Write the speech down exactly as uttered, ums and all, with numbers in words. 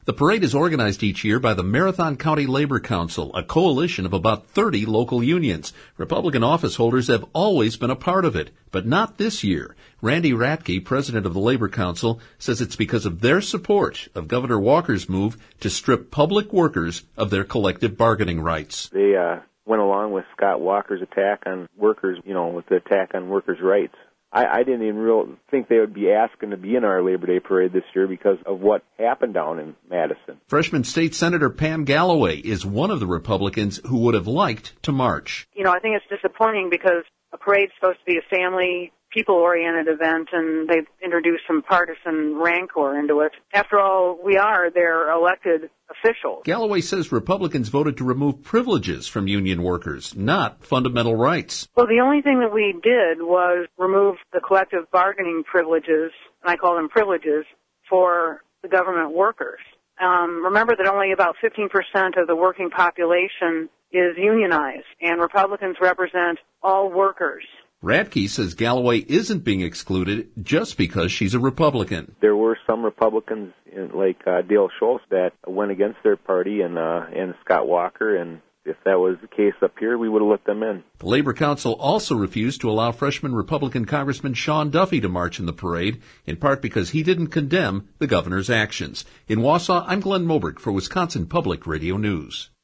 The parade is organized each year by the Marathon County Labor Council, a coalition of about thirty local unions. Republican office holders have always been a part of it, but not this year. Randy Ratke, president of the Labor Council, says it's because of their support of Governor Walker's move to strip public workers of their collective bargaining rights. They uh, went along with Scott Walker's attack on workers, you know, with the attack on workers' rights. I, I didn't even real think they would be asking to be in our Labor Day parade this year because of what happened down in Madison. Freshman State Senator Pam Galloway is one of the Republicans who would have liked to march. You know, I think it's disappointing because a parade's supposed to be a family, people-oriented event, and they've introduced some partisan rancor into it. After all, we are their elected officials. Galloway says Republicans voted to remove privileges from union workers, not fundamental rights. Well, the only thing that we did was remove the collective bargaining privileges, and I call them privileges, for the government workers. Um, remember that only about fifteen percent of the working population is unionized, and Republicans represent all workers. Radke says Galloway isn't being excluded just because she's a Republican. There were some Republicans like uh, Dale Schultz that went against their party and uh, and Scott Walker, and if that was the case up here, we would have let them in. The Labor Council also refused to allow freshman Republican Congressman Sean Duffy to march in the parade, in part because he didn't condemn the governor's actions. In Wausau, I'm Glenn Moberg for Wisconsin Public Radio News.